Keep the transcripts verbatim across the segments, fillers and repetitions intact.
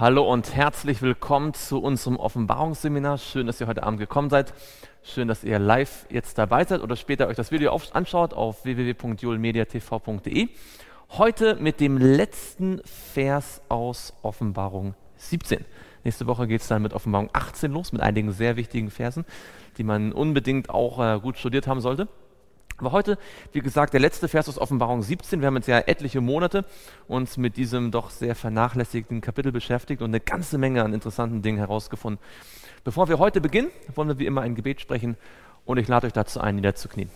Hallo und herzlich willkommen zu unserem Offenbarungsseminar. Schön, dass ihr heute Abend gekommen seid. Schön, dass ihr live jetzt dabei seid oder später euch das Video auf, anschaut auf w w w punkt joelmediatv punkt de. Heute mit dem letzten Vers aus Offenbarung siebzehn. Nächste Woche geht es dann mit Offenbarung achtzehn los, mit einigen sehr wichtigen Versen, die man unbedingt auch äh, gut studiert haben sollte. Aber heute, wie gesagt, der letzte Vers aus Offenbarung siebzehn. Wir haben jetzt ja etliche Monate uns mit diesem doch sehr vernachlässigten Kapitel beschäftigt und eine ganze Menge an interessanten Dingen herausgefunden. Bevor wir heute beginnen, wollen wir wie immer ein Gebet sprechen und ich lade euch dazu ein, niederzuknien.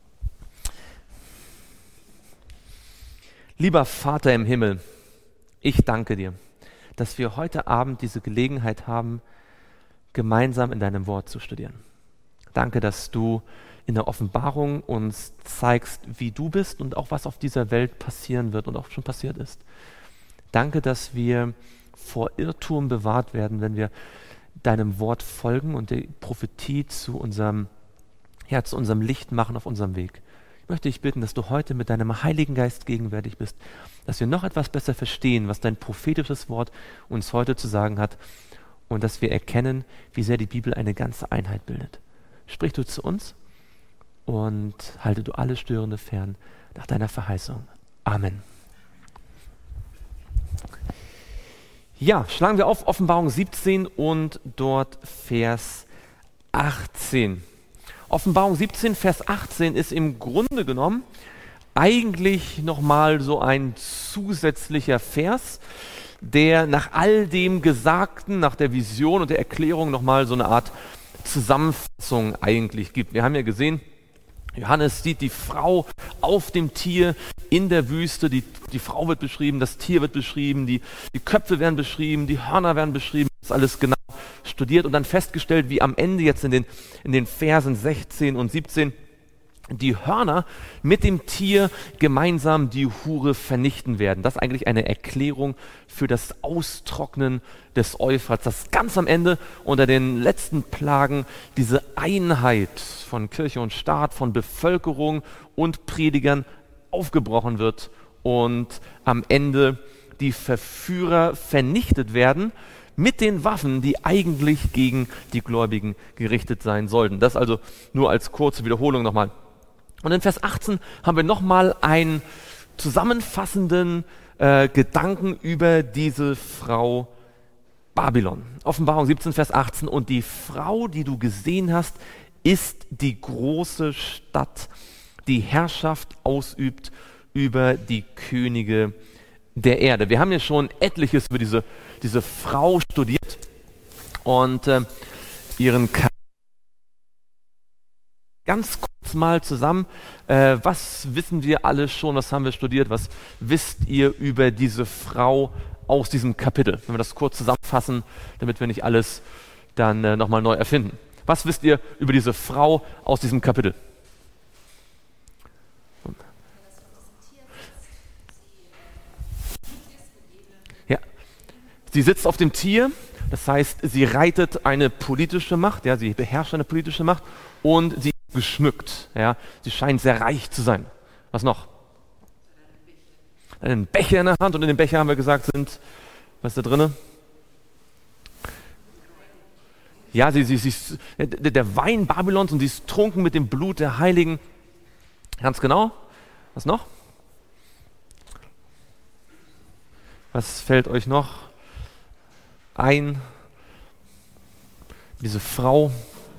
Lieber Vater im Himmel, ich danke dir, dass wir heute Abend diese Gelegenheit haben, gemeinsam in deinem Wort zu studieren. Danke, dass du in der Offenbarung uns zeigst, wie du bist und auch was auf dieser Welt passieren wird und auch schon passiert ist. Danke, dass wir vor Irrtum bewahrt werden, wenn wir deinem Wort folgen und die Prophetie zu unserem, ja, zu unserem Licht machen auf unserem Weg. Ich möchte dich bitten, dass du heute mit deinem Heiligen Geist gegenwärtig bist, dass wir noch etwas besser verstehen, was dein prophetisches Wort uns heute zu sagen hat und dass wir erkennen, wie sehr die Bibel eine ganze Einheit bildet. Sprich du zu uns und halte du alle Störende fern nach deiner Verheißung. Amen. Ja, schlagen wir auf Offenbarung siebzehn und dort Vers achtzehn. Offenbarung siebzehn, Vers achtzehn ist im Grunde genommen eigentlich nochmal so ein zusätzlicher Vers, der nach all dem Gesagten, nach der Vision und der Erklärung nochmal so eine Art Zusammenfassung eigentlich gibt. Wir haben ja gesehen, Johannes sieht die Frau auf dem Tier in der Wüste, die, die Frau wird beschrieben, das Tier wird beschrieben, die, die Köpfe werden beschrieben, die Hörner werden beschrieben, das ist alles genau studiert und dann festgestellt, wie am Ende jetzt in den, in den Versen sechzehn und siebzehn die Hörner mit dem Tier gemeinsam die Hure vernichten werden. Das ist eigentlich eine Erklärung für das Austrocknen des Euphrats, das ganz am Ende unter den letzten Plagen diese Einheit von Kirche und Staat, von Bevölkerung und Predigern aufgebrochen wird und am Ende die Verführer vernichtet werden mit den Waffen, die eigentlich gegen die Gläubigen gerichtet sein sollten. Das also nur als kurze Wiederholung nochmal. Und in Vers achtzehn haben wir nochmal einen zusammenfassenden äh, Gedanken über diese Frau Babylon. Offenbarung siebzehn, Vers achtzehn. Und die Frau, die du gesehen hast, ist die große Stadt, die Herrschaft ausübt über die Könige der Erde. Wir haben ja schon etliches über diese, diese Frau studiert und äh, ihren Charakter. Ganz kurz mal zusammen, äh, was wissen wir alle schon, was haben wir studiert, was wisst ihr über diese Frau aus diesem Kapitel? Wenn wir das kurz zusammenfassen, damit wir nicht alles dann äh, nochmal neu erfinden. Was wisst ihr über diese Frau aus diesem Kapitel? Ja, sie sitzt auf dem Tier, das heißt, sie reitet eine politische Macht, ja, sie beherrscht eine politische Macht und sie ist geschmückt, ja, sie scheint sehr reich zu sein. Was noch? Einen Becher in der Hand und in dem Becher haben wir gesagt sind, was ist da drin? Ja, sie, sie, sie ist der, der Wein Babylons und sie ist trunken mit dem Blut der Heiligen. Ganz genau. Was noch? Was fällt euch noch ein? Diese Frau,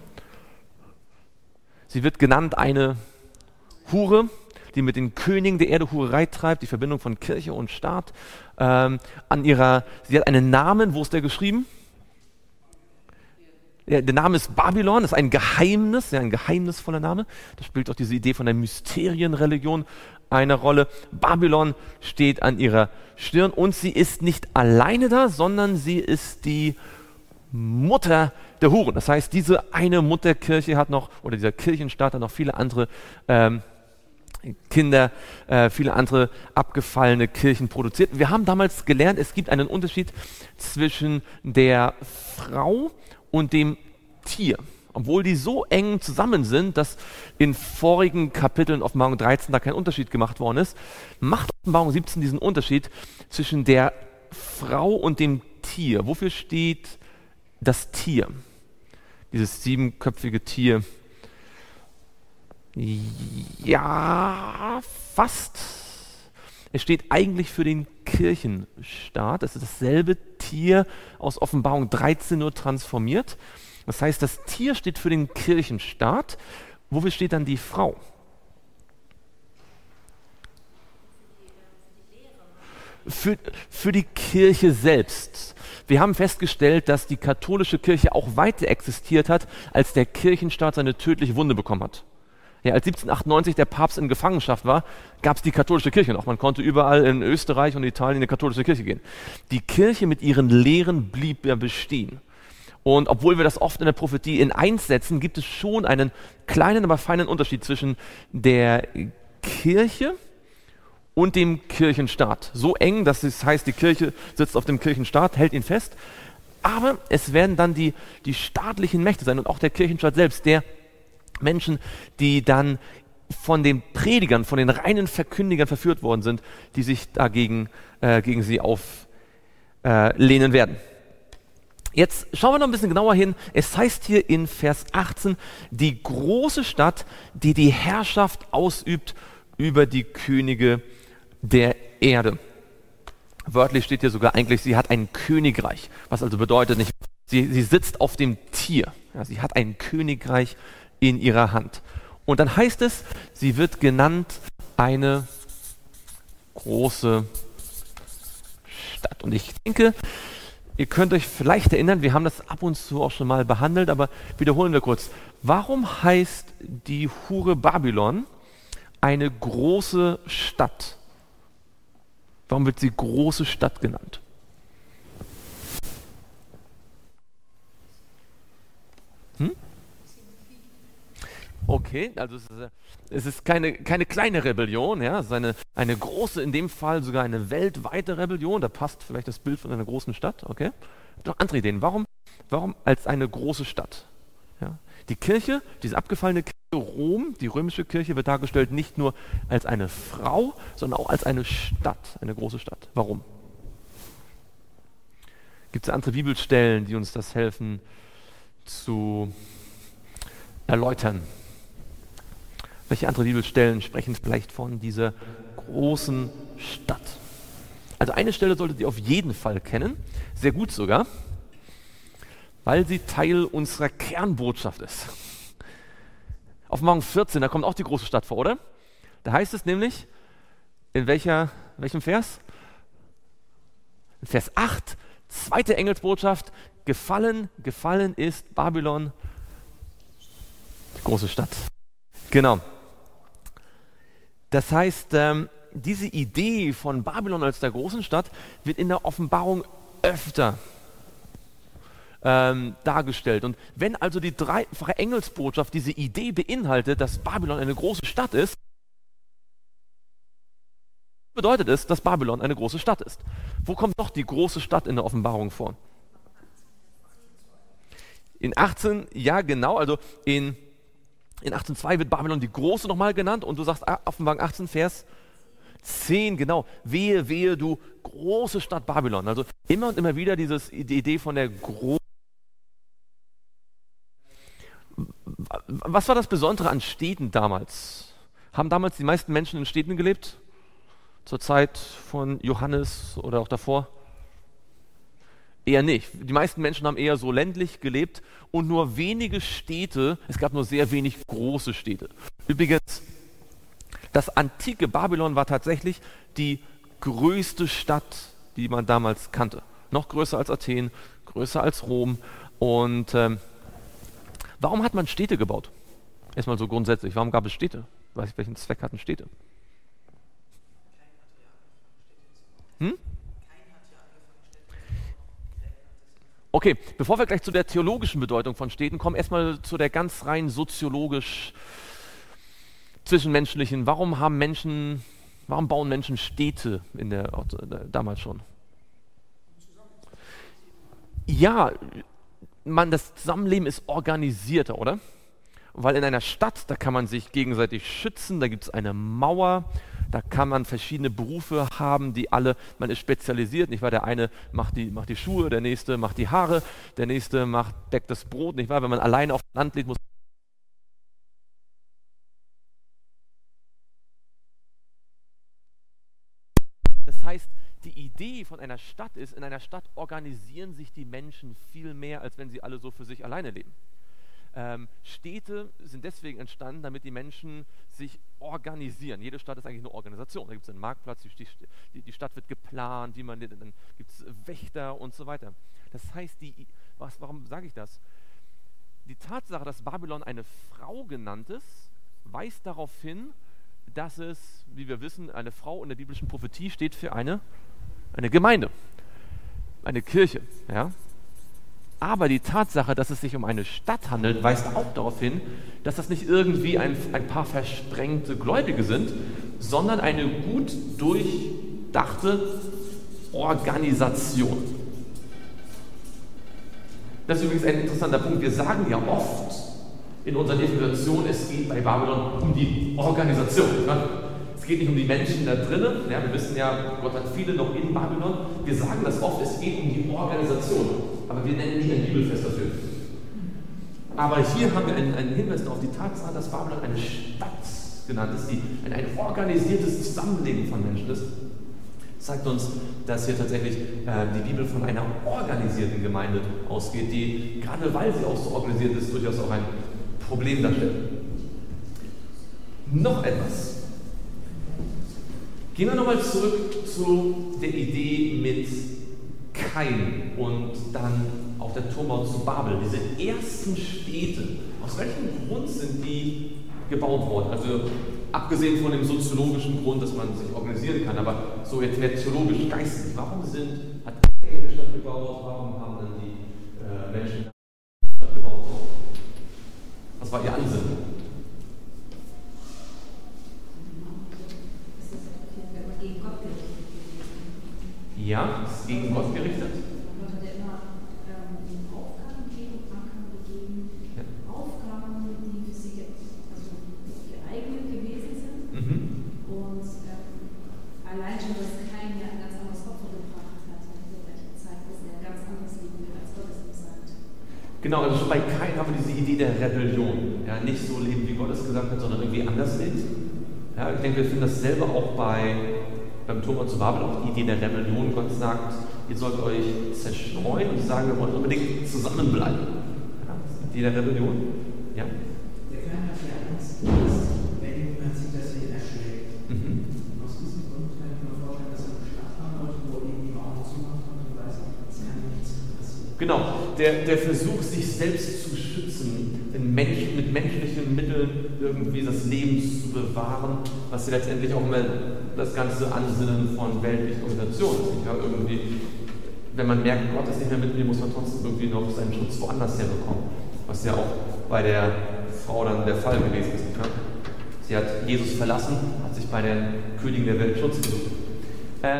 sie wird genannt eine Hure, die mit den Königen der Erde Hurerei treibt, die Verbindung von Kirche und Staat. Ähm, an ihrer, sie hat einen Namen, wo ist der geschrieben? Ja, der Name ist Babylon, das ist ein Geheimnis, ja, ein geheimnisvoller Name. Da spielt auch diese Idee von der Mysterienreligion eine Rolle. Babylon steht an ihrer Stirn und sie ist nicht alleine da, sondern sie ist die Mutter der Huren. Das heißt, diese eine Mutterkirche hat noch, oder dieser Kirchenstaat hat noch viele andere ähm, Kinder, äh, viele andere abgefallene Kirchen produziert. Wir haben damals gelernt, es gibt einen Unterschied zwischen der Frau und dem Tier. Obwohl die so eng zusammen sind, dass in vorigen Kapiteln Offenbarung dreizehn da kein Unterschied gemacht worden ist, macht Offenbarung siebzehn diesen Unterschied zwischen der Frau und dem Tier Tier. Wofür steht das Tier? Dieses siebenköpfige Tier. Ja, fast. Es steht eigentlich für den Kirchenstaat. Es ist dasselbe Tier aus Offenbarung dreizehn nur transformiert. Das heißt, das Tier steht für den Kirchenstaat. Wofür steht dann die Frau? Für, für die Kirche selbst. Wir haben festgestellt, dass die katholische Kirche auch weiter existiert hat, als der Kirchenstaat seine tödliche Wunde bekommen hat. Ja, als siebzehnhundertachtundneunzig der Papst in Gefangenschaft war, gab es die katholische Kirche noch. Man konnte überall in Österreich und Italien in die katholische Kirche gehen. Die Kirche mit ihren Lehren blieb ja bestehen. Und obwohl wir das oft in der Prophetie in eins setzen, gibt es schon einen kleinen, aber feinen Unterschied zwischen der Kirche und dem Kirchenstaat. So eng, dass es heißt, die Kirche sitzt auf dem Kirchenstaat, hält ihn fest. Aber es werden dann die, die staatlichen Mächte sein und auch der Kirchenstaat selbst, der Menschen, die dann von den Predigern, von den reinen Verkündigern verführt worden sind, die sich dagegen äh, gegen sie auflehnen äh, werden. Jetzt schauen wir noch ein bisschen genauer hin. Es heißt hier in Vers achtzehn, die große Stadt, die die Herrschaft ausübt über die Könige der Erde. Wörtlich steht hier sogar eigentlich, sie hat ein Königreich, was also bedeutet nicht, sie, sie sitzt auf dem Tier. Ja, sie hat ein Königreich in ihrer Hand. Und dann heißt es, sie wird genannt eine große Stadt. Und ich denke, ihr könnt euch vielleicht erinnern, wir haben das ab und zu auch schon mal behandelt, aber wiederholen wir kurz. Warum heißt die Hure Babylon eine große Stadt? Warum wird sie große Stadt genannt? Hm? Okay, also es ist, es ist keine, keine kleine Rebellion, ja, es ist eine, eine große, in dem Fall sogar eine weltweite Rebellion, da passt vielleicht das Bild von einer großen Stadt, okay? Noch andere Ideen, warum, warum als eine große Stadt? Ja? Die Kirche, diese abgefallene Kirche Rom, die römische Kirche, wird dargestellt nicht nur als eine Frau, sondern auch als eine Stadt, eine große Stadt. Warum? Gibt es andere Bibelstellen, die uns das helfen zu erläutern? Welche andere Bibelstellen sprechen vielleicht von dieser großen Stadt? Also eine Stelle solltet ihr auf jeden Fall kennen, sehr gut sogar, weil sie Teil unserer Kernbotschaft ist. Offenbarung vierzehn, da kommt auch die große Stadt vor, oder? Da heißt es nämlich, in welcher, welchem Vers? In Vers acht, zweite Engelsbotschaft, gefallen, gefallen ist Babylon, die große Stadt. Genau. Das heißt, ähm, diese Idee von Babylon als der großen Stadt wird in der Offenbarung öfter ähm, dargestellt. Und wenn also die dreifache Engelsbotschaft diese Idee beinhaltet, dass Babylon eine große Stadt ist, bedeutet es, dass Babylon eine große Stadt ist. Wo kommt noch die große Stadt in der Offenbarung vor? In achtzehn, ja genau, also in, in achtzehn Komma zwei wird Babylon die große nochmal genannt und du sagst Offenbarung achtzehn, Vers zehn, genau, wehe, wehe, du große Stadt Babylon. Also immer und immer wieder dieses, die Idee von der großen. Was war das Besondere an Städten damals? Haben damals die meisten Menschen in Städten gelebt? Zur Zeit von Johannes oder auch davor? Eher nicht. Die meisten Menschen haben eher so ländlich gelebt und nur wenige Städte, es gab nur sehr wenig große Städte. Übrigens, das antike Babylon war tatsächlich die größte Stadt, die man damals kannte. Noch größer als Athen, größer als Rom. Und ähm, warum hat man Städte gebaut? Erstmal so grundsätzlich, warum gab es Städte? Weiß ich, welchen Zweck hatten Städte? Hm? Okay, bevor wir gleich zu der theologischen Bedeutung von Städten kommen, erstmal zu der ganz rein soziologisch zwischenmenschlichen. Warum haben Menschen, warum bauen Menschen Städte in der, damals schon? Ja, man, das Zusammenleben ist organisierter, oder? Weil in einer Stadt, da kann man sich gegenseitig schützen, da gibt es eine Mauer, Da kann man verschiedene Berufe haben, die alle, man ist spezialisiert, nicht wahr? Der eine macht die, macht die Schuhe, der nächste macht die Haare, der nächste macht, deckt das Brot, nicht wahr? Wenn man alleine auf Land lebt, muss Das heißt, die Idee von einer Stadt ist, in einer Stadt organisieren sich die Menschen viel mehr, als wenn sie alle so für sich alleine leben. Ähm, Städte sind deswegen entstanden, damit die Menschen sich organisieren. Jede Stadt ist eigentlich eine Organisation. Da gibt es einen Marktplatz, die, die, die Stadt wird geplant, wie man, dann gibt es Wächter und so weiter. Das heißt, die, was, warum sage ich das? Die Tatsache, dass Babylon eine Frau genannt ist, weist darauf hin, dass es, wie wir wissen, eine Frau in der biblischen Prophetie steht für eine, eine Gemeinde, eine Kirche. Ja? Aber die Tatsache, dass es sich um eine Stadt handelt, weist auch darauf hin, dass das nicht irgendwie ein, ein paar versprengte Gläubige sind, sondern eine gut durchdachte Organisation. Das ist übrigens ein interessanter Punkt. Wir sagen ja oft in unseren Definitionen, es geht bei Babylon um die Organisation. Es geht nicht um die Menschen da drinnen. Ja, wir wissen ja, Gott hat viele noch in Babylon. Wir sagen das oft, es geht um die Organisation. Aber wir nennen nicht ein Bibelfest dafür. Aber hier haben wir einen, einen Hinweis auf die Tatsache, dass Babylon eine Stadt genannt ist, die ein, ein organisiertes Zusammenleben von Menschen ist. Das zeigt uns, dass hier tatsächlich äh, die Bibel von einer organisierten Gemeinde ausgeht, die, gerade weil sie auch so organisiert ist, durchaus auch ein Problem darstellt. Noch etwas. Gehen wir nochmal zurück zu der Idee mit Kain und dann auch der Turmbau zu Babel. Diese ersten Städte, aus welchem Grund sind die gebaut worden? Also abgesehen von dem soziologischen Grund, dass man sich organisieren kann, aber so jetzt mehr theologisch, geistig. Warum sind, hat Kain eine Stadt gebaut? Warum haben dann die äh, Menschen eine Stadt gebaut? Was war ihr Ansinnen? Ja, es ist gegen Gott gerichtet. Gott hat ja immer ähm, Aufgaben gegeben, Angaben gegeben, ja. Aufgaben, die für sie also geeignet gewesen sind. Mhm. Und ähm, allein schon, dass kein ja ein ganz anderes Opfer gebracht hat, in der gleichen Zeit, dass er ganz anders leben will, als Gott es ihm sagt. Genau, also schon bei Kain haben wir diese Idee der Rebellion. Ja, nicht so leben, wie Gott es gesagt hat, sondern irgendwie anders leben. Ja, ich denke, wir finden das selber auch bei beim Turmbau zu Babel, auch die Idee der Rebellion. Gott sagt, ihr sollt euch zerstreuen und sagen, wir wollen unbedingt zusammenbleiben. Ja, das ist die Idee der Rebellion. Ja? Der Kain hat ja Angst, wenn man sieht, dass er ihn erschlägt. Mhm. Aus diesem Grund kann ich mir vorstellen, dass er eine Schlacht haben wollte, wo er ihm die Augen zumacht und weiß, es kann nichts passieren. Genau, der, der Versuch, sich selbst zu schützen, in Mensch, mit menschlichen Mitteln irgendwie das Leben zu bewahren, was ja letztendlich auch immer das ganze Ansinnen von weltlichen Organisationen ist. Ja, irgendwie, wenn man merkt, Gott ist nicht mehr mit mir, muss man trotzdem irgendwie noch seinen Schutz woanders herbekommen. Was ja auch bei der Frau dann der Fall gewesen ist. Ja? Sie hat Jesus verlassen, hat sich bei der Königin der Welt Schutz gesucht. Ähm,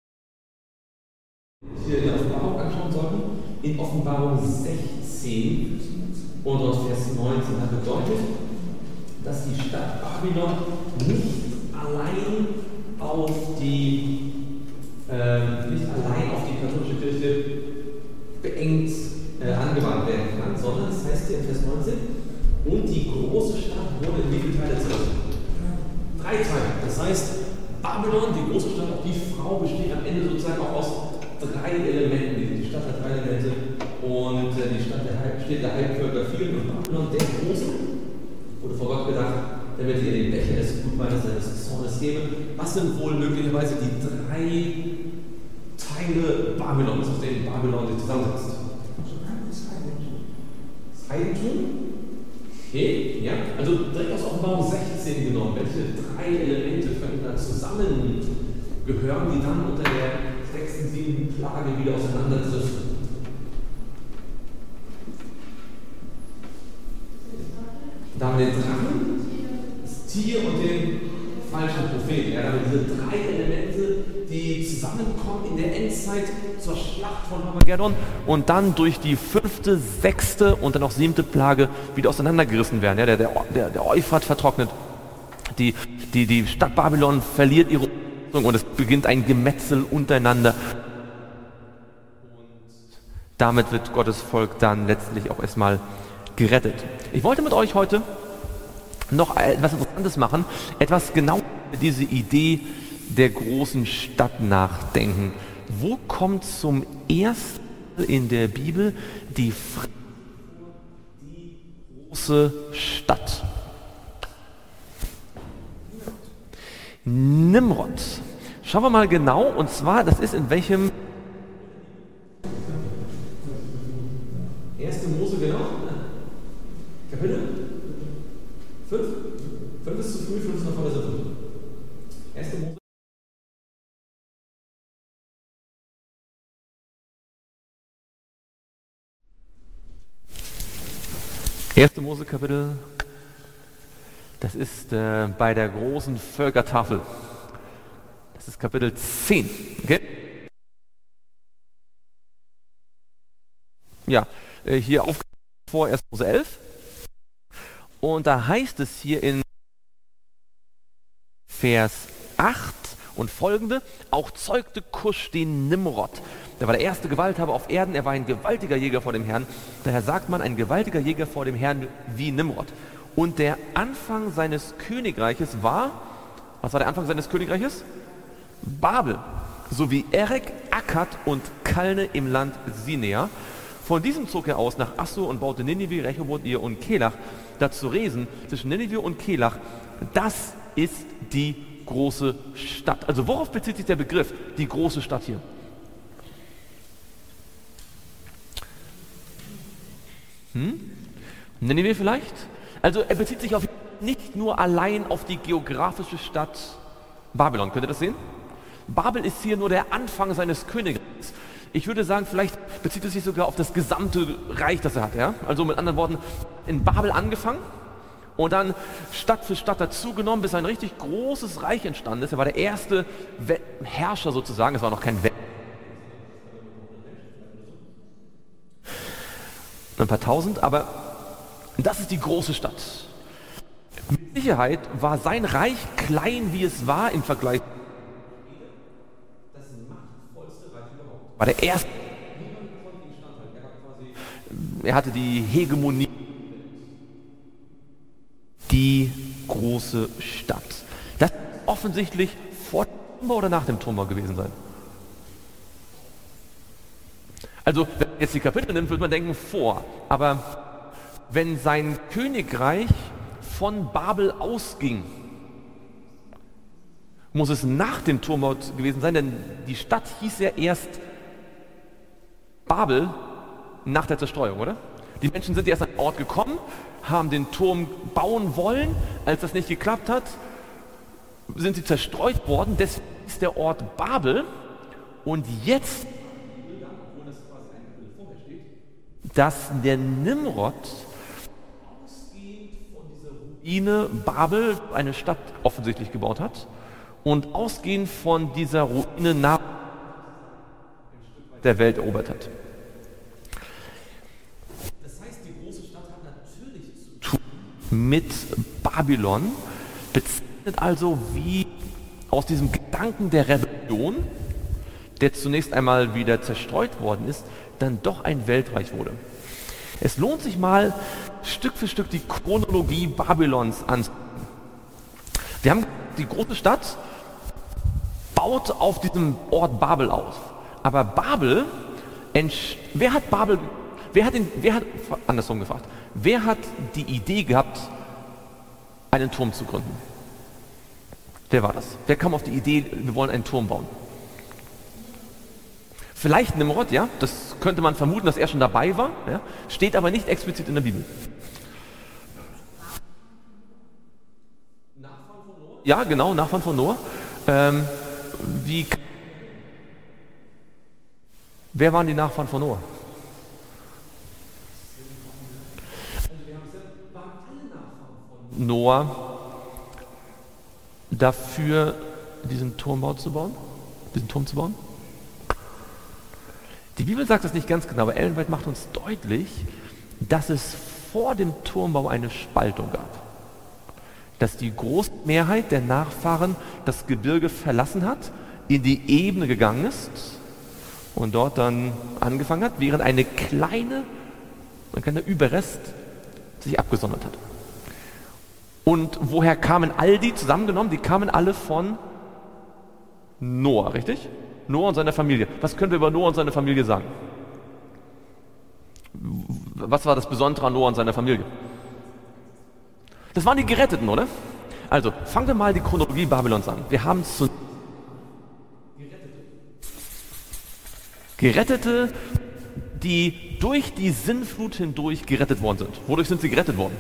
hier in der Offenbarung anschauen sollten, in Offenbarung sechzehn und aus Vers neunzehn hat bedeutet, dass die Stadt Babylon nicht allein auf die, äh, nicht allein auf die katholische Kirche beengt äh, angewandt werden kann, sondern es heißt hier in Vers neunzehn, und die große Stadt wurde in wie viele Teile zerrissen? Drei Teile. Das heißt, Babylon, die große Stadt, auch die Frau, besteht am Ende sozusagen auch aus drei Elementen. Die Stadt hat drei Elemente und äh, die Stadt der Heil, steht der Heilvölker vielen und Babylon, der Große, wurde vor Gott gedacht, damit ihr den Becher des Gutmeiners seines Zornes gebe. Was sind wohl möglicherweise die drei Teile Babylons, aus denen Babylon sich zusammensetzt? Das Heidentum? Okay, ja. Also direkt aus Offenbarung sechzehn genommen. Welche drei Elemente können da zusammengehören, die dann unter der sechsten, siebten Plage wieder auseinanderdriften? Da haben wir den Drachen, das Tier und den falschen Propheten. Ja, da haben wir diese drei Elemente, die zusammenkommen in der Endzeit zur Schlacht von Armageddon und dann durch die fünfte, sechste und dann auch siebte Plage wieder auseinandergerissen werden. Ja, der, der, der Euphrat vertrocknet, Die, die, die Stadt Babylon verliert ihre Rüstung und es beginnt ein Gemetzel untereinander. Damit wird Gottes Volk dann letztlich auch erstmal gerettet. Ich wollte mit euch heute noch etwas Interessantes machen, etwas genau über diese Idee der großen Stadt nachdenken. Wo kommt zum ersten Mal in der Bibel die Frage, die große Stadt? Nimrod. Schauen wir mal genau, und zwar, das ist in welchem erste Mose genau? Kapitel? fünf? fünf ist zu früh, fünf ist noch vor der Sitte. erste Mose. erste Mose Kapitel, das ist äh, bei der großen Völkertafel. Das ist Kapitel zehn. Okay? Ja, äh, hier auf vor erste Mose elf. Und da heißt es hier in Vers acht und folgende: Auch zeugte Kusch den Nimrod. Der war der erste Gewalthaber auf Erden, er war ein gewaltiger Jäger vor dem Herrn. Daher sagt man, ein gewaltiger Jäger vor dem Herrn wie Nimrod. Und der Anfang seines Königreiches war, was war der Anfang seines Königreiches? Babel, sowie Erek, Akkad und Kalne im Land Sinea. Von diesem zog er aus nach Assur und baute Ninive, Rechoboth, Ir und Kelach. Dazu Resen zwischen Ninive und Kelach. Das ist die große Stadt. Also worauf bezieht sich der Begriff, die große Stadt hier? Hm? Ninive vielleicht? Also er bezieht sich auf nicht nur allein auf die geografische Stadt Babylon. Könnt ihr das sehen? Babel ist hier nur der Anfang seines Königreichs. Ich würde sagen, vielleicht bezieht es sich sogar auf das gesamte Reich, das er hat. Ja? Also mit anderen Worten, in Babel angefangen und dann Stadt für Stadt dazugenommen, bis ein richtig großes Reich entstanden ist. Er war der erste Herrscher sozusagen, es war noch kein Welt. Ein paar tausend, aber das ist die große Stadt. Mit Sicherheit war sein Reich klein, wie es war im Vergleich. Das machtvollste Reich überhaupt. War der erste. Er hatte die Hegemonie. Die große Stadt. Das muss offensichtlich vor dem Turmbau oder nach dem Turmbau gewesen sein. Also, wenn man jetzt die Kapitel nimmt, würde man denken vor. Aber wenn sein Königreich von Babel ausging, muss es nach dem Turmbau gewesen sein, denn die Stadt hieß ja erst Babel nach der Zerstreuung, oder? Die Menschen sind erst an den Ort gekommen, haben den Turm bauen wollen. Als das nicht geklappt hat, sind sie zerstreut worden. Deswegen ist der Ort Babel. Und jetzt, dass der Nimrod ausgehend von dieser Ruine Babel eine Stadt offensichtlich gebaut hat und ausgehend von dieser Ruine nach der Welt erobert hat. Das heißt, die große Stadt hat natürlich zu tun mit Babylon, bezeichnet also, wie aus diesem Gedanken der Rebellion, der zunächst einmal wieder zerstreut worden ist, dann doch ein Weltreich wurde. Es lohnt sich mal, Stück für Stück die Chronologie Babylons anzusehen. Wir haben die große Stadt, baut auf diesem Ort Babel auf. Aber Babel, wer hat Babel, wer hat, den, wer hat, andersrum gefragt, wer hat die Idee gehabt, einen Turm zu gründen? Wer war das? Wer kam auf die Idee, wir wollen einen Turm bauen? Vielleicht Nimrod, ja, das könnte man vermuten, dass er schon dabei war, ja, steht aber nicht explizit in der Bibel. Nachfahren von Noah? Ja, genau, Nachfahren von Noah. Ähm, wie, wer waren die Nachfahren von Noah? Noah dafür, diesen Turmbau zu bauen, diesen Turm zu bauen? Die Bibel sagt das nicht ganz genau, aber Ellen White macht uns deutlich, dass es vor dem Turmbau eine Spaltung gab. dass die große Mehrheit der Nachfahren das Gebirge verlassen hat, in die Ebene gegangen ist und dort dann angefangen hat, während eine kleine, ein kleiner Überrest sich abgesondert hat. Und woher kamen all die zusammengenommen? Die kamen alle von Noah, richtig? Noah und seiner Familie. Was können wir über Noah und seine Familie sagen? Was war das Besondere an Noah und seiner Familie? Das waren die Geretteten, oder? Also, fangen wir mal die Chronologie Babylons an. Wir haben zu Gerettete, die durch die Sintflut hindurch gerettet worden sind. Wodurch sind sie gerettet worden?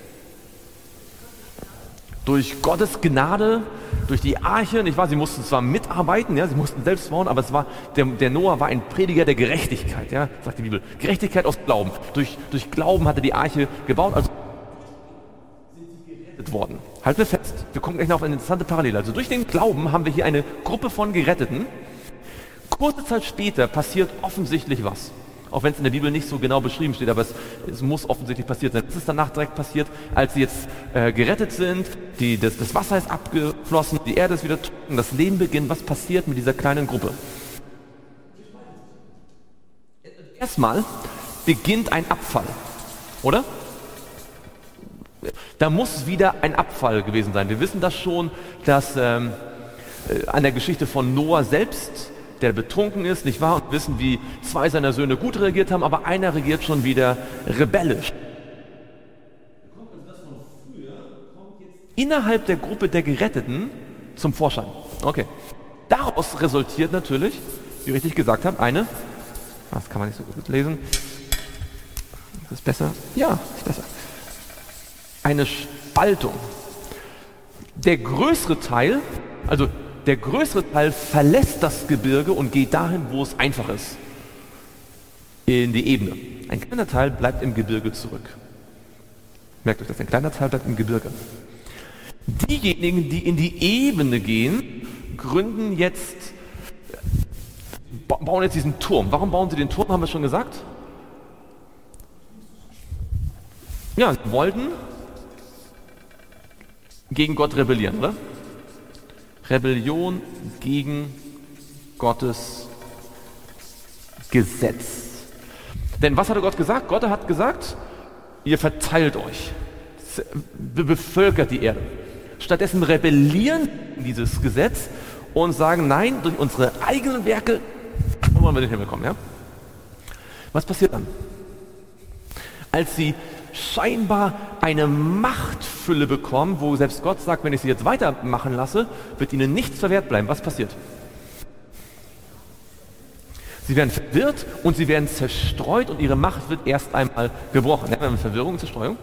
Durch Gottes Gnade, durch die Arche, nicht wahr? Sie mussten zwar mitarbeiten, ja, sie mussten selbst bauen, aber es war, der, der Noah war ein Prediger der Gerechtigkeit, ja, sagt die Bibel. Gerechtigkeit aus Glauben. Durch, durch Glauben hat er die Arche gebaut, also sind sie gerettet worden. Halten wir fest, wir kommen gleich noch auf eine interessante Parallele. Also durch den Glauben haben wir hier eine Gruppe von Geretteten. Kurze Zeit später passiert offensichtlich was. Auch wenn es in der Bibel nicht so genau beschrieben steht, aber es, es muss offensichtlich passiert sein. Was ist danach direkt passiert, als sie jetzt äh, gerettet sind, die, das, das Wasser ist abgeflossen, die Erde ist wieder trocken, das Leben beginnt. Was passiert mit dieser kleinen Gruppe? Erstmal beginnt ein Abfall, oder? Da muss wieder ein Abfall gewesen sein. Wir wissen das schon, dass ähm, äh, an der Geschichte von Noah selbst, der betrunken ist, nicht wahr? Und wissen, wie zwei seiner Söhne gut reagiert haben, aber einer regiert schon wieder rebellisch. Innerhalb der Gruppe der Geretteten zum Vorschein. Okay. Daraus resultiert natürlich, wie ich richtig gesagt habe, eine, das kann man nicht so gut lesen, ist das besser? Ja, ist besser. Eine Spaltung. Der größere Teil, also Der größere Teil verlässt das Gebirge und geht dahin, wo es einfach ist, in die Ebene. Ein kleiner Teil bleibt im Gebirge zurück. Merkt euch das, ein kleiner Teil bleibt im Gebirge. Diejenigen, die in die Ebene gehen, gründen jetzt, bauen jetzt diesen Turm. Warum bauen sie den Turm, haben wir schon gesagt? Ja, sie wollten gegen Gott rebellieren, oder? Rebellion gegen Gottes Gesetz. Denn was hatte Gott gesagt? Gott hat gesagt, ihr verteilt euch, bevölkert die Erde. Stattdessen rebellieren dieses Gesetz und sagen, nein, durch unsere eigenen Werke wollen wir den Himmel kommen. Ja? Was passiert dann? Als sie scheinbar eine Machtfülle bekommen, wo selbst Gott sagt, wenn ich sie jetzt weitermachen lasse, wird ihnen nichts verwehrt bleiben. Was passiert? Sie werden verwirrt und sie werden zerstreut und ihre Macht wird erst einmal gebrochen. Ja, wir haben Verwirrung und Zerstreuung.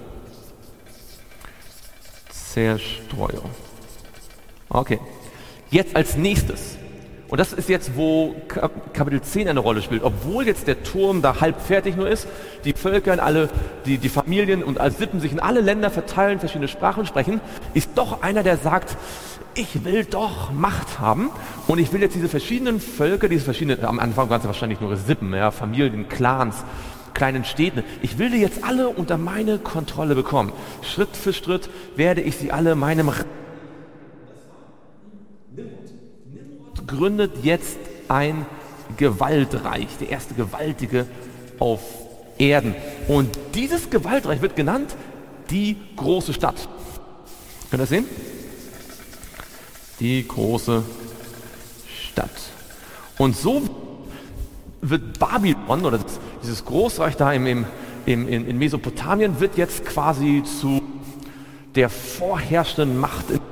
Zerstreuung. Okay. Jetzt als nächstes. Und das ist jetzt, wo Kapitel zehn eine Rolle spielt. Obwohl jetzt der Turm da halb fertig nur ist, die Völker, in alle, die, die Familien und als Sippen sich in alle Länder verteilen, verschiedene Sprachen sprechen, ist doch einer, der sagt, ich will doch Macht haben und ich will jetzt diese verschiedenen Völker, diese verschiedenen, am Anfang waren es wahrscheinlich nur Sippen, ja, Familien, Clans, kleinen Städten, ich will die jetzt alle unter meine Kontrolle bekommen. Schritt für Schritt werde ich sie alle meinem gründet jetzt ein Gewaltreich, der erste Gewaltige auf Erden. Und dieses Gewaltreich wird genannt die große Stadt. Könnt ihr das sehen? Die große Stadt. Und so wird Babylon, oder dieses Großreich da im, im, im, in Mesopotamien, wird jetzt quasi zu der vorherrschenden Macht im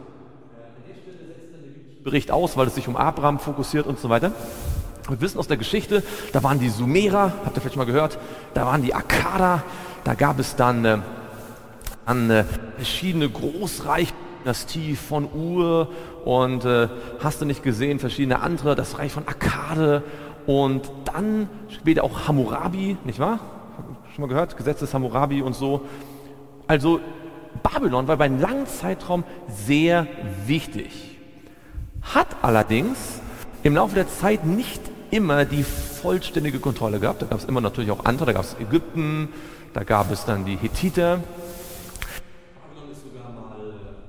Bericht aus, weil es sich um Abraham fokussiert und so weiter. Wir wissen aus der Geschichte, da waren die Sumerer, habt ihr vielleicht mal gehört, da waren die Akkader, da gab es dann äh, an, äh, verschiedene Großreiche, Dynastie von Ur und äh, hast du nicht gesehen, verschiedene andere, das Reich von Akkade und dann später auch Hammurabi, nicht wahr? Schon mal gehört, Gesetz des Hammurabi und so. Also Babylon war über einen langen Zeitraum sehr wichtig. Hat allerdings im Laufe der Zeit nicht immer die vollständige Kontrolle gehabt. Da gab es immer natürlich auch andere, da gab es Ägypten, da gab es dann die Hethiter. Babylon ist sogar mal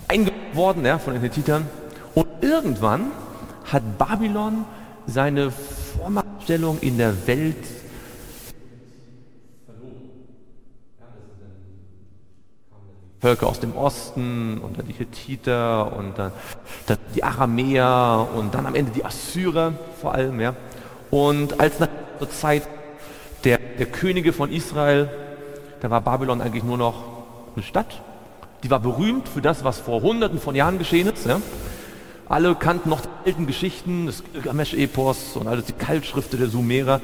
eingenommen worden, ja, von den Hethitern. Und irgendwann hat Babylon seine Vormachtstellung in der Welt Völker aus dem Osten und dann die Hethiter und dann, dann die Aramäer und dann am Ende die Assyrer vor allem. Ja. Und als nach der Zeit der, der Könige von Israel, da war Babylon eigentlich nur noch eine Stadt. Die war berühmt für das, was vor hunderten von Jahren geschehen ist. Ja. Alle kannten noch die alten Geschichten, das Gilgamesch-Epos und alles, die Kaltschriften der Sumerer.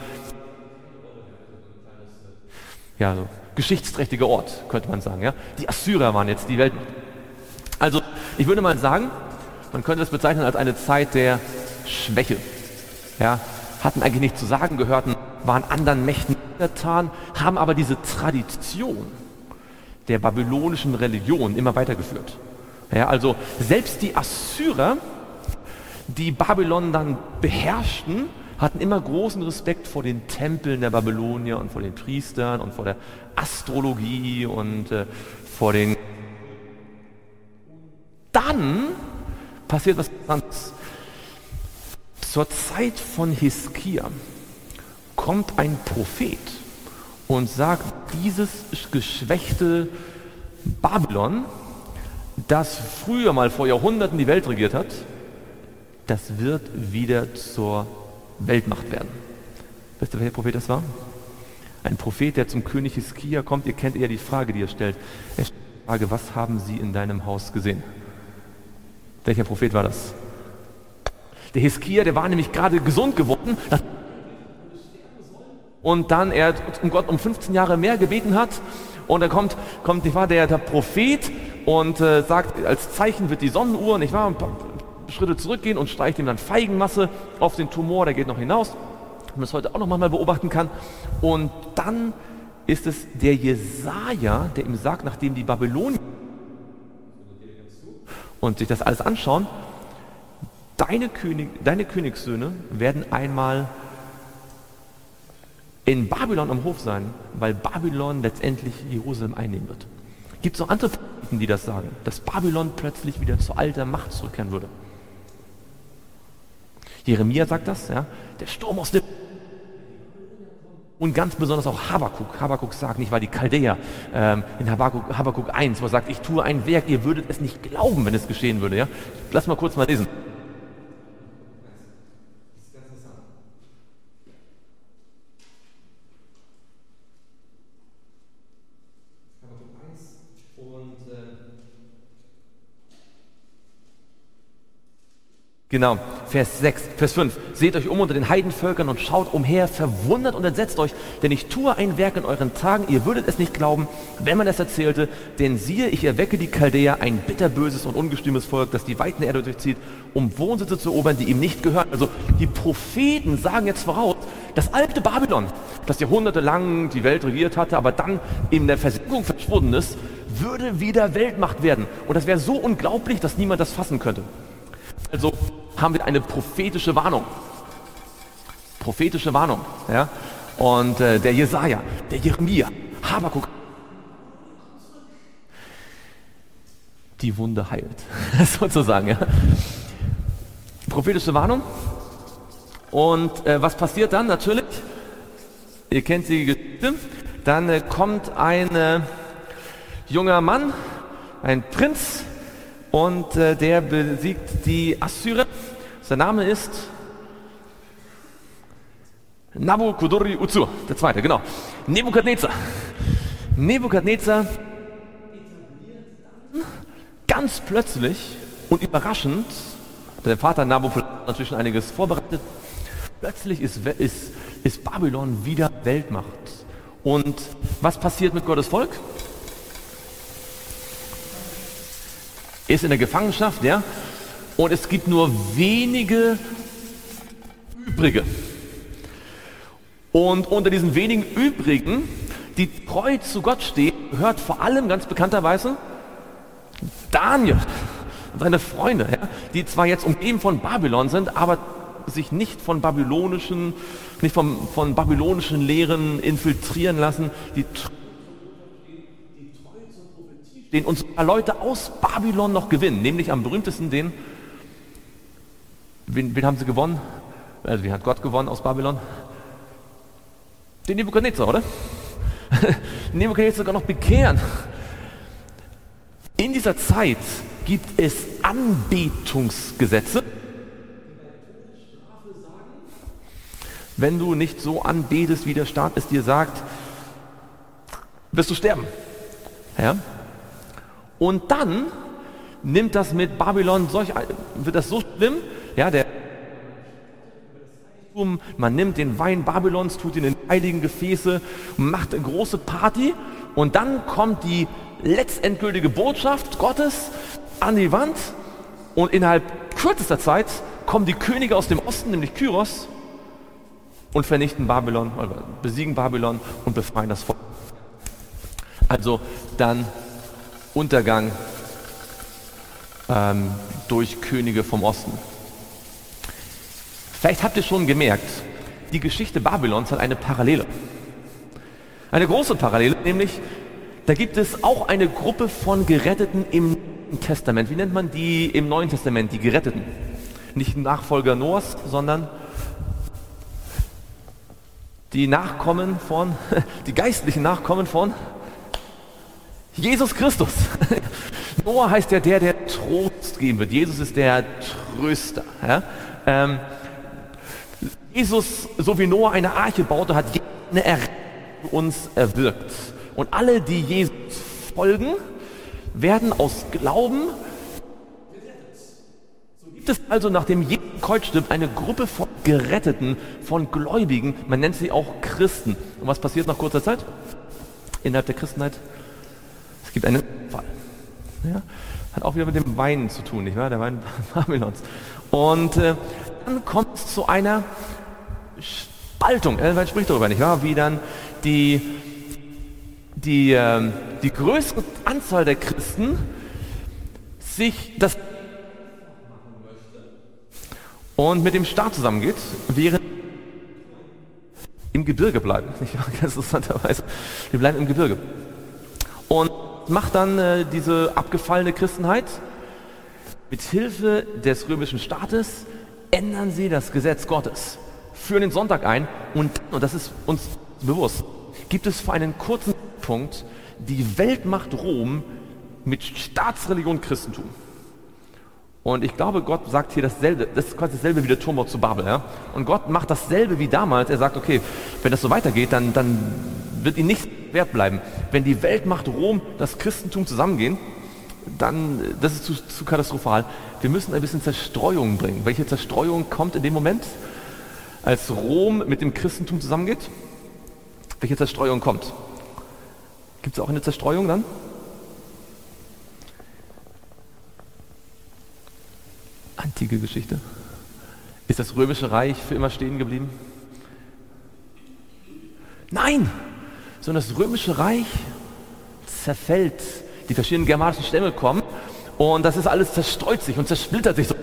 Ja, so geschichtsträchtiger Ort, könnte man sagen. Ja? Die Assyrer waren jetzt die Weltmacht. Also, ich würde mal sagen, man könnte das bezeichnen als eine Zeit der Schwäche. Ja? Hatten eigentlich nichts zu sagen, gehörten, waren anderen Mächten untertan, haben aber diese Tradition der babylonischen Religion immer weitergeführt. Ja, also, selbst die Assyrer, die Babylon dann beherrschten, hatten immer großen Respekt vor den Tempeln der Babylonier und vor den Priestern und vor der Astrologie und äh, vor den... Dann passiert was Interessantes. Zur Zeit von Hiskia kommt ein Prophet und sagt, dieses geschwächte Babylon, das früher mal vor Jahrhunderten die Welt regiert hat, das wird wieder zur Weltmacht werden. Wisst ihr, welcher Prophet das war? Ein Prophet, der zum König Hiskia kommt. Ihr kennt eher die Frage, die er stellt. Er stellt die Frage, was haben Sie in deinem Haus gesehen? Welcher Prophet war das? Der Hiskia, der war nämlich gerade gesund geworden und dann er um Gott um fünfzehn Jahre mehr gebeten hat und dann kommt, kommt nicht wahr, der, der Prophet und äh, sagt, als Zeichen wird die Sonnenuhr, nicht wahr, ein paar Schritte zurückgehen und streicht ihm dann Feigenmasse auf den Tumor, der geht noch hinaus, man das heute auch noch mal beobachten kann. Und dann ist es der Jesaja, der ihm sagt, nachdem die Babylonier und sich das alles anschauen, deine, König, deine Königssöhne werden einmal in Babylon am Hof sein, weil Babylon letztendlich Jerusalem einnehmen wird. Gibt es noch andere Propheten, die das sagen, dass Babylon plötzlich wieder zu alter Macht zurückkehren würde? Jeremia sagt das, ja, der Sturm aus dem... Und ganz besonders auch Habakuk. Habakuk sagt, nicht wahr, die Chaldäer ähm, in Habakuk, Habakuk eins, wo er sagt, ich tue ein Werk, ihr würdet es nicht glauben, wenn es geschehen würde. Ja? Lass mal kurz mal lesen. Genau, Vers sechs, Vers fünf. Seht euch um unter den Heidenvölkern und schaut umher, verwundert und entsetzt euch, denn ich tue ein Werk in euren Tagen, ihr würdet es nicht glauben, wenn man es erzählte, denn siehe, ich erwecke die Chaldäer, ein bitterböses und ungestümes Volk, das die Weiten der Erde durchzieht, um Wohnsitze zu erobern, die ihm nicht gehören. Also die Propheten sagen jetzt voraus, das alte Babylon, das jahrhundertelang die Welt regiert hatte, aber dann in der Versenkung verschwunden ist, würde wieder Weltmacht werden. Und das wäre so unglaublich, dass niemand das fassen könnte. Also haben wir eine prophetische Warnung. Prophetische Warnung. Ja? Und äh, der Jesaja, der Jeremia, Habakuk, die Wunde heilt, sozusagen. Ja? Prophetische Warnung. Und äh, was passiert dann? Natürlich, ihr kennt die Geschichte, dann äh, kommt ein äh, junger Mann, ein Prinz, und äh, der besiegt die Assyrer. Sein Name ist Nabukadnezar, der zweite, genau. Nebukadnezar. Nebukadnezar ganz plötzlich und überraschend, der Vater Nabopolassar hat natürlich schon einiges vorbereitet, plötzlich ist, ist, ist Babylon wieder Weltmacht. Und was passiert mit Gottes Volk? Ist in der Gefangenschaft, ja, und es gibt nur wenige Übrige. Und unter diesen wenigen Übrigen, die treu zu Gott stehen, gehört vor allem ganz bekannterweise Daniel und seine Freunde, ja, die zwar jetzt umgeben von Babylon sind, aber sich nicht von babylonischen, nicht von, von babylonischen Lehren infiltrieren lassen, die, die treu zur Prophetie den uns Leute aus Babylon noch gewinnen, nämlich am berühmtesten den, wen, wen haben sie gewonnen? Also wen hat Gott gewonnen aus Babylon? Den Nebukadnezar, oder? Den Nebukadnezar sogar noch bekehren. In dieser Zeit gibt es Anbetungsgesetze. Wenn du nicht so anbetest, wie der Staat es dir sagt, wirst du sterben. Ja? Und dann nimmt das mit Babylon solch, wird das so schlimm, ja, der man nimmt den Wein Babylons, tut ihn in heiligen Gefäße, macht eine große Party und dann kommt die letztendgültige Botschaft Gottes an die Wand und innerhalb kürzester Zeit kommen die Könige aus dem Osten, nämlich Kyros, und vernichten Babylon, besiegen Babylon und befreien das Volk. Also dann Untergang ähm, durch Könige vom Osten. Vielleicht habt ihr schon gemerkt, die Geschichte Babylons hat eine Parallele. Eine große Parallele, nämlich da gibt es auch eine Gruppe von Geretteten im Neuen Testament. Wie nennt man die im Neuen Testament, die Geretteten? Nicht Nachfolger Noahs, sondern die Nachkommen von, die geistlichen Nachkommen von Jesus Christus. Noah heißt ja der, der Trost geben wird. Jesus ist der Tröster. Ja? Ähm, Jesus, so wie Noah eine Arche baute, hat eine Errettung für uns erwirkt. Und alle, die Jesus folgen, werden aus Glauben gerettet. So gibt es also nach dem Jesus Kreuz stirbt eine Gruppe von Geretteten, von Gläubigen, man nennt sie auch Christen. Und was passiert nach kurzer Zeit? Innerhalb der Christenheit? Es gibt einen Fall. Ja? Hat auch wieder mit dem Wein zu tun, nicht wahr? Der Wein Babylons. Und äh, dann kommt es zu einer Spaltung. Ellen spricht darüber, nicht wahr? Wie dann die, die, äh, die größere Anzahl der Christen sich das und mit dem Staat zusammengeht, während im Gebirge bleiben. Nicht wahr? Ganz interessanterweise. Wir bleiben im Gebirge. Und macht dann äh, diese abgefallene Christenheit. Mit Hilfe des römischen Staates ändern sie das Gesetz Gottes, führen den Sonntag ein und, und das ist uns bewusst, gibt es für einen kurzen Punkt die Weltmacht Rom mit Staatsreligion Christentum. Und ich glaube, Gott sagt hier dasselbe, das ist quasi dasselbe wie der Turmbau zu Babel. Ja? Und Gott macht dasselbe wie damals. Er sagt, okay, wenn das so weitergeht, dann, dann wird ihnen nichts wert bleiben. Wenn die Weltmacht Rom, das Christentum zusammengehen, dann, das ist zu, zu katastrophal. Wir müssen ein bisschen Zerstreuung bringen. Welche Zerstreuung kommt in dem Moment, als Rom mit dem Christentum zusammengeht? Welche Zerstreuung kommt? Gibt es auch eine Zerstreuung dann? Antike Geschichte. Ist das Römische Reich für immer stehen geblieben? Nein! Sondern das Römische Reich zerfällt. Die verschiedenen germanischen Stämme kommen und das ist alles zerstreut sich und zersplittert sich so.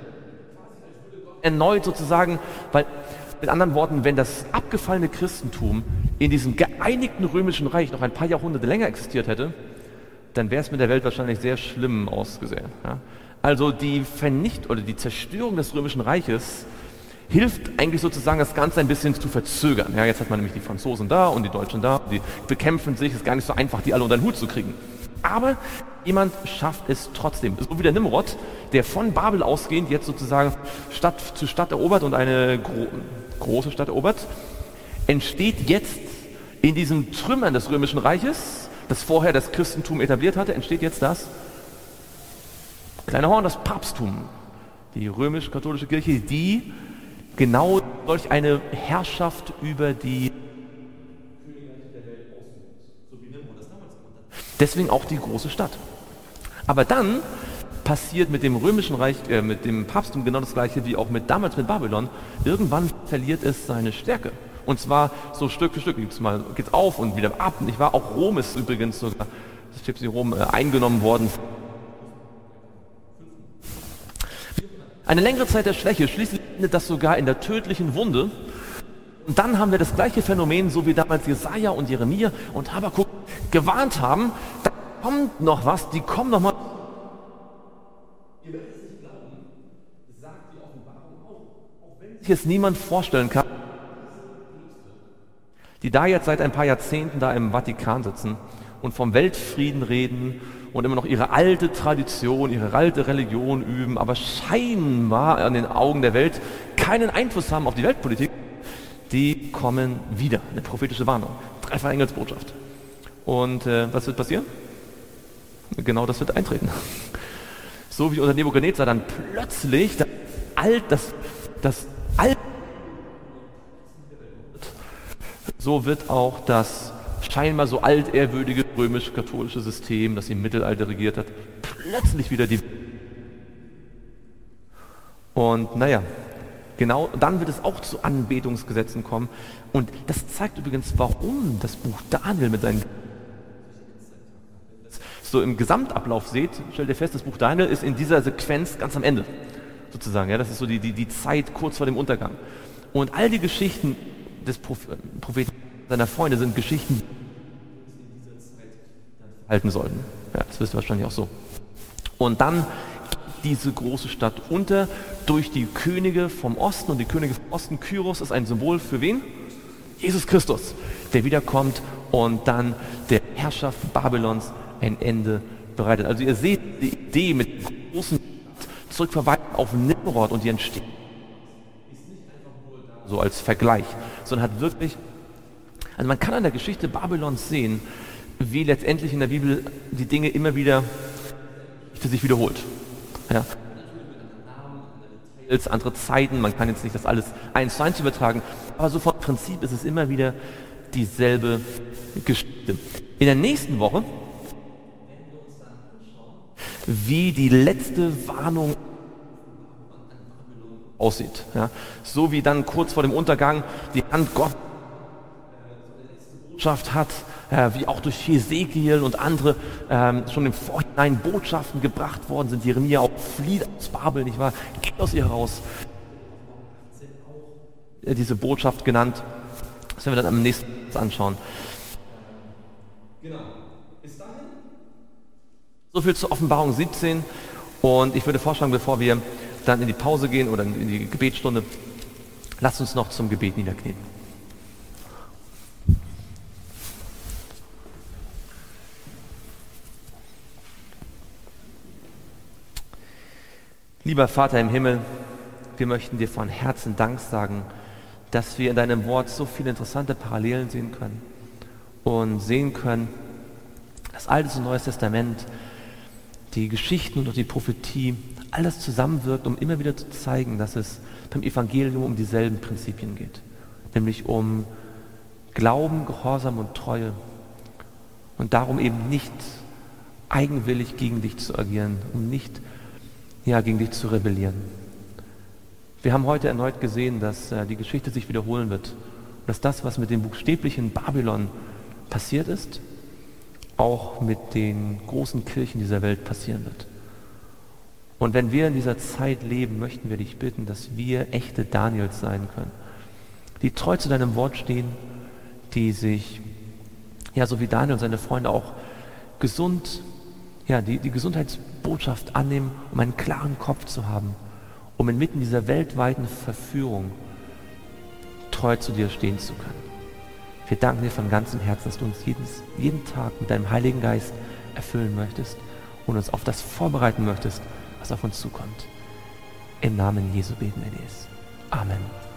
Erneut sozusagen, weil mit anderen Worten, wenn das abgefallene Christentum in diesem geeinigten Römischen Reich noch ein paar Jahrhunderte länger existiert hätte, dann wäre es mit der Welt wahrscheinlich sehr schlimm ausgesehen. Ja? Also die Vernichtung oder die Zerstörung des Römischen Reiches hilft eigentlich sozusagen, das Ganze ein bisschen zu verzögern. Ja, jetzt hat man nämlich die Franzosen da und die Deutschen da, die bekämpfen sich, es ist gar nicht so einfach, die alle unter den Hut zu kriegen. Aber jemand schafft es trotzdem. So wie der Nimrod, der von Babel ausgehend jetzt sozusagen Stadt zu Stadt erobert und eine gro- große Stadt erobert, entsteht jetzt in diesen Trümmern des Römischen Reiches, das vorher das Christentum etabliert hatte, entsteht jetzt das kleine Horn, das Papsttum, die römisch-katholische Kirche, die genau solch eine Herrschaft über die Königreiche der Welt ausübt, so wie Nimrod das damals gemacht hat. Deswegen auch die große Stadt. Aber dann passiert mit dem römischen Reich, äh, mit dem Papsttum genau das gleiche wie auch mit damals mit Babylon. Irgendwann verliert es seine Stärke. Und zwar so Stück für Stück. Gibt's mal, geht's auf und wieder ab. Ich war auch Rom ist übrigens sogar, das Gypsy Rom, äh, eingenommen worden. Eine längere Zeit der Schwäche, schließlich endet das sogar in der tödlichen Wunde. Und dann haben wir das gleiche Phänomen, so wie damals Jesaja und Jeremia und Habakuk gewarnt haben, dass kommt noch was, die kommen noch mal. Sich jetzt niemand vorstellen kann, die da jetzt seit ein paar Jahrzehnten da im Vatikan sitzen und vom Weltfrieden reden und immer noch ihre alte Tradition, ihre alte Religion üben, aber scheinbar an den Augen der Welt keinen Einfluss haben auf die Weltpolitik, die kommen wieder. Eine prophetische Warnung, dreifache Engelsbotschaft. Und äh, was wird passieren? Genau das wird eintreten. So wie unter Nebukadnezar dann plötzlich das Alt, das, das Alt, so wird auch das scheinbar so altehrwürdige römisch-katholische System, das im Mittelalter regiert hat, plötzlich wieder die. Und naja, genau, dann wird es auch zu Anbetungsgesetzen kommen. Und das zeigt übrigens, warum das Buch Daniel mit seinen so im Gesamtablauf seht, stellt ihr fest, das Buch Daniel ist in dieser Sequenz ganz am Ende, sozusagen. Ja, das ist so die, die, die Zeit kurz vor dem Untergang. Und all die Geschichten des Propheten, seiner Freunde, sind Geschichten, die in dieser Zeit halten sollten. Ja, das wisst ihr wahrscheinlich auch so. Und dann diese große Stadt unter durch die Könige vom Osten. Und die Könige vom Osten, Kyros, ist ein Symbol für wen? Jesus Christus, der wiederkommt und dann der Herrschaft Babylons ein Ende bereitet. Also ihr seht die Idee mit großen zurückverweisen auf Nimrod und die entsteht ist nicht einfach nur da so als Vergleich, sondern hat wirklich, also man kann an der Geschichte Babylons sehen, wie letztendlich in der Bibel die Dinge immer wieder für sich wiederholt. Ja. Details, andere Zeiten, man kann jetzt nicht das alles eins zu eins übertragen, aber so vom Prinzip ist es immer wieder dieselbe Geschichte. In der nächsten Woche wie die letzte Warnung aussieht. Ja. So wie dann kurz vor dem Untergang die Hand Gott Botschaft hat, äh, wie auch durch Hesekiel und andere ähm, schon im Vorhinein Botschaften gebracht worden sind. Jeremia auch flieht aus Babel, nicht wahr? Geht aus ihr heraus. Äh, diese Botschaft genannt. Das werden wir dann am nächsten anschauen. Genau. So viel zur Offenbarung siebzehn und ich würde vorschlagen, bevor wir dann in die Pause gehen oder in die Gebetsstunde, lasst uns noch zum Gebet niederknien. Lieber Vater im Himmel, wir möchten dir von Herzen Dank sagen, dass wir in deinem Wort so viele interessante Parallelen sehen können und sehen können, dass Altes und Neues Testament, die Geschichten und auch die Prophetie, alles zusammenwirkt, um immer wieder zu zeigen, dass es beim Evangelium um dieselben Prinzipien geht. Nämlich um Glauben, Gehorsam und Treue. Und darum eben nicht eigenwillig gegen dich zu agieren, um nicht ja, gegen dich zu rebellieren. Wir haben heute erneut gesehen, dass äh, die Geschichte sich wiederholen wird. Und dass das, was mit dem buchstäblichen Babylon passiert ist, auch mit den großen Kirchen dieser Welt passieren wird. Und wenn wir in dieser Zeit leben, möchten wir dich bitten, dass wir echte Daniels sein können, die treu zu deinem Wort stehen, die sich, ja, so wie Daniel und seine Freunde auch gesund, ja, die, die Gesundheitsbotschaft annehmen, um einen klaren Kopf zu haben, um inmitten dieser weltweiten Verführung treu zu dir stehen zu können. Wir danken dir von ganzem Herzen, dass du uns jeden, jeden Tag mit deinem Heiligen Geist erfüllen möchtest und uns auf das vorbereiten möchtest, was auf uns zukommt. Im Namen Jesu beten wir dies. Amen.